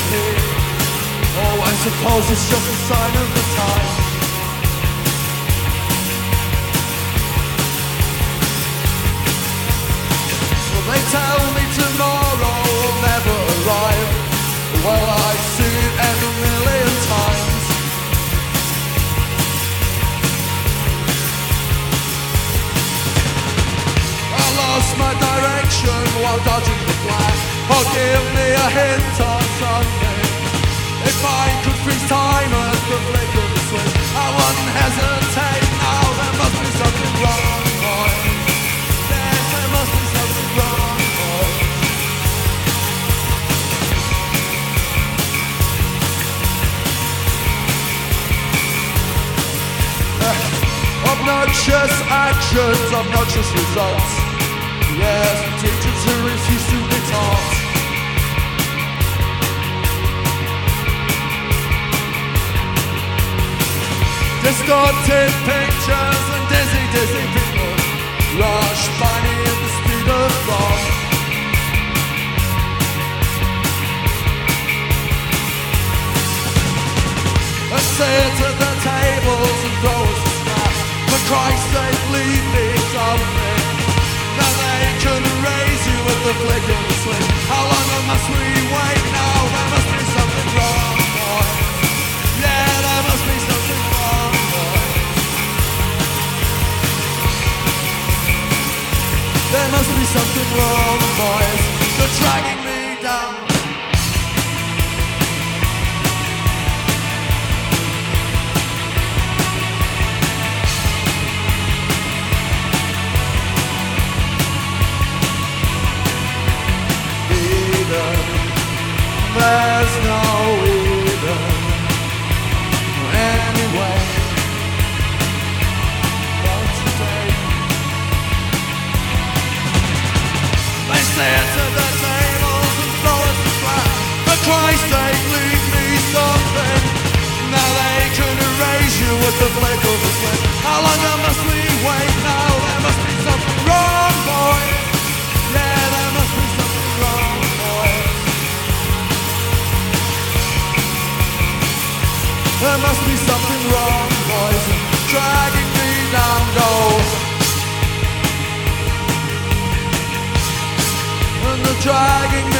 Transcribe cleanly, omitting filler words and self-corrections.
repeat. Oh, I suppose it's just a sign of the time. Well, they tell me tomorrow will never arrive. Well, I see it and a million times. I lost my direction while dodging the flash. Oh, give me a hint on something. If I could freeze time at the flick of the switch, I wouldn't hesitate. Now there must be something wrong, boy. Yes, there must be something wrong, boy. Obnoxious actions, obnoxious results. Yes, teachers who refuse to be taught. Distorted pictures and dizzy, dizzy people rush by me at the speed of thought. I sit at the tables and throw us a snap. For Christ's sake, leave me something. Now they can raise you with the flick of a switch. How long must we wait now? There must be something wrong, boy. Yeah, there must be something wrong, boy. There must be something wrong, boys. They're dragging me down. There's no Eden anyway. But today they sit at the tables and throw us a flat. For Christ's sake, leave me something. Now they can erase you with the flick of a switch. How long must we wait now? There must be something wrong, boy. Yeah, there must be something wrong, boy. There must be something wrong, boys, dragging me down, go. And they're dragging